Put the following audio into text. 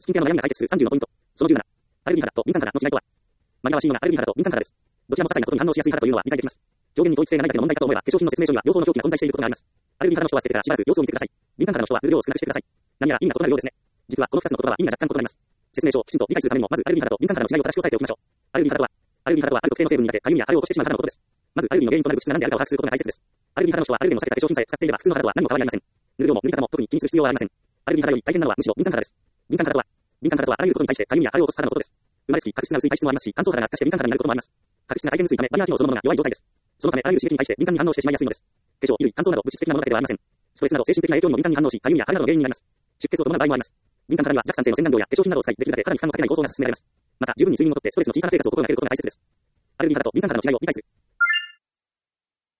スキンケアの悩みが解決する30のポイント。その17。アレルギー肌と敏感肌の違いとは。紛らわしいのがアレルギー肌と敏感肌です。どちらも些細なことに反応しやすい肌というのは理解できます。表現に統一性がないだけの問題かと思えば、化粧品の説明書には両方の表記が混在していることがあります。アレルギー肌の人は捨ててからしばらく様子を見てください。敏感肌の人は塗る量を少なくしてください。何やら意味が異なるようですね。実はこの2つの言葉は意味が若干異なります。説明書をきちんと理解するためにも、まずアレルギー肌と敏感肌の違いを正しく押さえておきましょう。アレルギー肌とは、アレルギー肌とはある特定の成分にだけかゆみや腫れを起こしてしまう肌のことです。まずアレルギーの原因となる物質が何であるかを把握することが大切です。アレルギー肌の人はアレルゲンを避けた化粧品さえ使っていれば普通の肌とは何も変わりありません。塗る量も塗り方も特に気にする必要はありません。アレルギー肌より大変なのはむしろ敏感肌です。敏感肌とは、あらゆることに対してかゆみや腫れを起こす肌のことです。生まれつき角質が薄い体質もありますし、乾燥肌が悪化して敏感肌になることもあります。角質が回転薄いためバリア機能そのものが弱い状態です。そのためあらゆる刺激に対して敏感に反応してしまいやすいのです。化粧、衣類、乾燥など物質的なものだけではありません。ストレスなど精神的な影響にも敏感に反応し、かゆみや腫れなどの原因になります。出血を伴う場合もあります。敏感肌には弱酸性の洗顔料や化粧品などを使い、できるだけ肌に負担のかけない方法が勧められます。また、十分に睡眠をとってストレスの小さな生活を心がけることが大切です。アレルギー肌と敏感肌の違いを理解する。